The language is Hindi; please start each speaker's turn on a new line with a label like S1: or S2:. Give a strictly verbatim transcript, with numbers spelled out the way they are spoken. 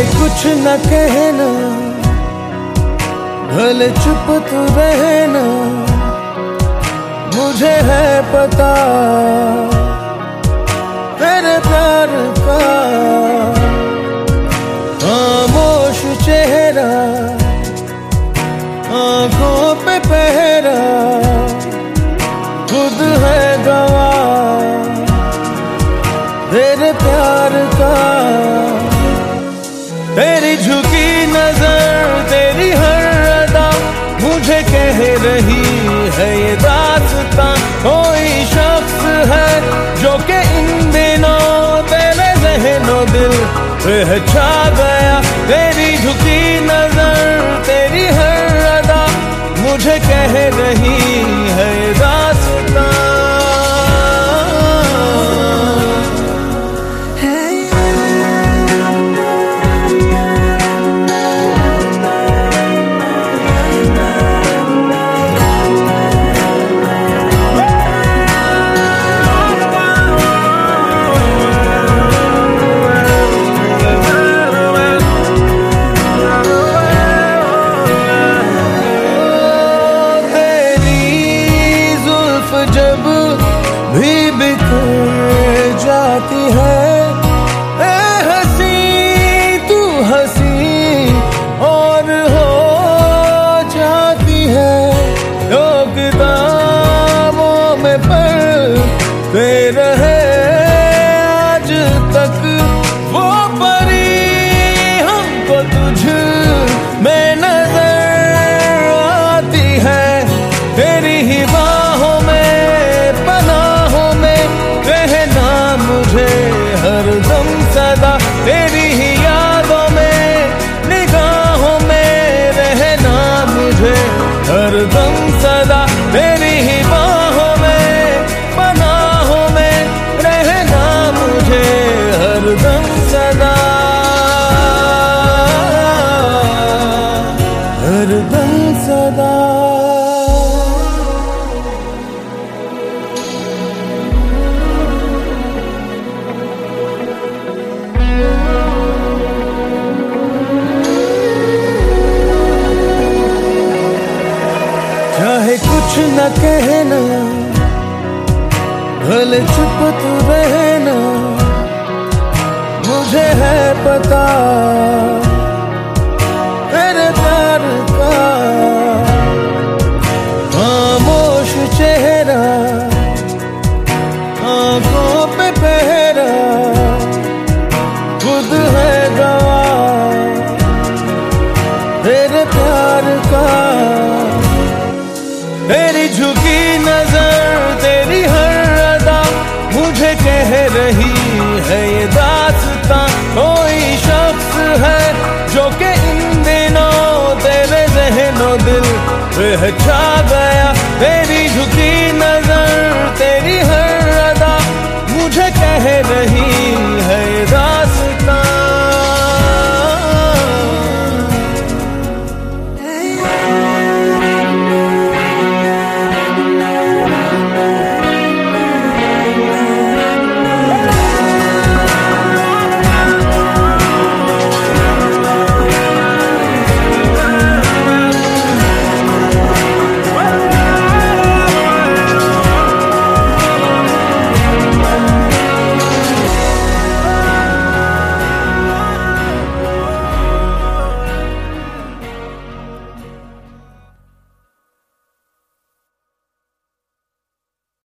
S1: चाहे कुछ न कहना, भले चुप तू रहना, मुझे है पता तेरे प्यार का। खामोश चेहरा, आंखों पे पहरा, खुद है गवाह तेरे प्यार का। तेरी झुकी नजर, तेरी हर अदा मुझे कह रही है ये दास्तां। कोई शख्स है जो कि इन दिनों तेरे ज़हनो दिल पे छा गया। तेरी झुकी नजर, तेरी हर अदा मुझे कह रही है ये दास्तां। जब भी बिखर जाती है ए हंसी तू हंसी और हो जाती है। लोग दामों में पढ़ते रहे आज तक वो परी हमको तुझ में नजर आती है। तेरी ही बाहों में हरदम सदा, तेरी ही यादों में निगाहों में रहना मुझे हरदम सदा। तेरी ही बाहों में पनाहों में रहना मुझे हरदम सदा, हरदम सदा। चाहे कुछ न कहना, भले चुप तू रहना, मुझे है पता तेरे प्यार का। खामोश चेहरा, आंखों पे पहरा, खुद है गवाह तेरे प्यार का। तेरी झुकी नजर, तेरी हर अदा मुझे कह रही है ये दास्तां। कोई शख्स है जो कि इन दिनों तेरे ज़हनो दिल पे छा